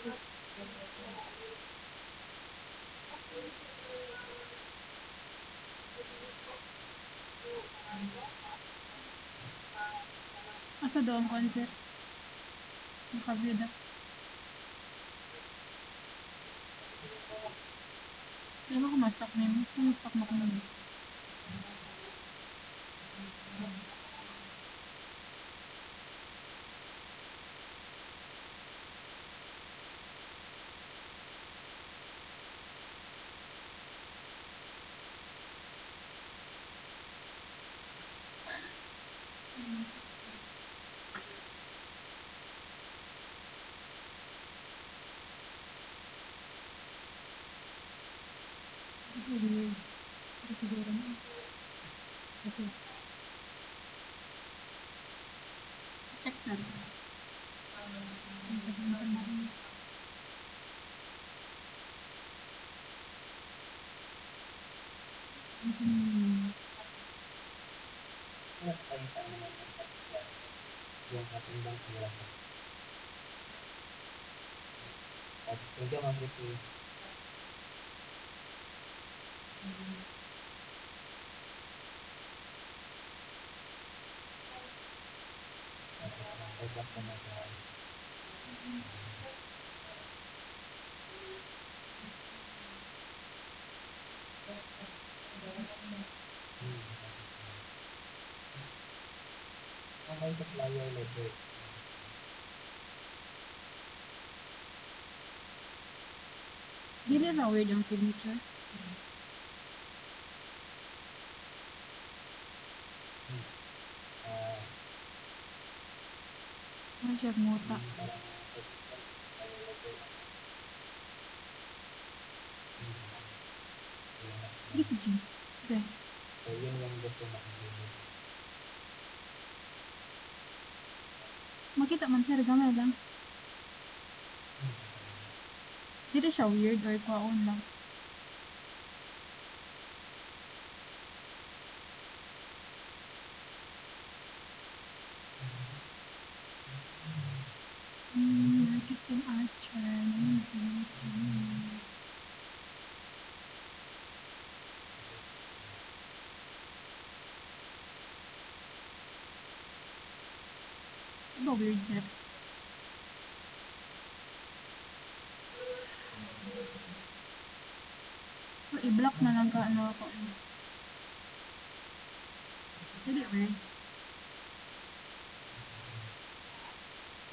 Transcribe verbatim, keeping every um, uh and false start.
Asa daw ang kuan sir? Nakaview da. Di ba ko ma-stock na yun? Kung ma-stock na ko na yun. Weird. Ito siguro na. Okay. Check na rin. Ang pasunod na rin. Hmm. Yung katimbang sila sa at medyo mabuti ay basta na sa kung may supplier ledger Dili ra weird ang signature. ah Ano siya muta? parang supplier ledger lang Di si G. Okay. so yun yung gusto makikita Makita man sir, gamay lang. Dili siya weird or kwaon lang. Hmm, marketing archer. Amazing. Diba weird sir? So, i-block na lang ka ano ako. Dili weird.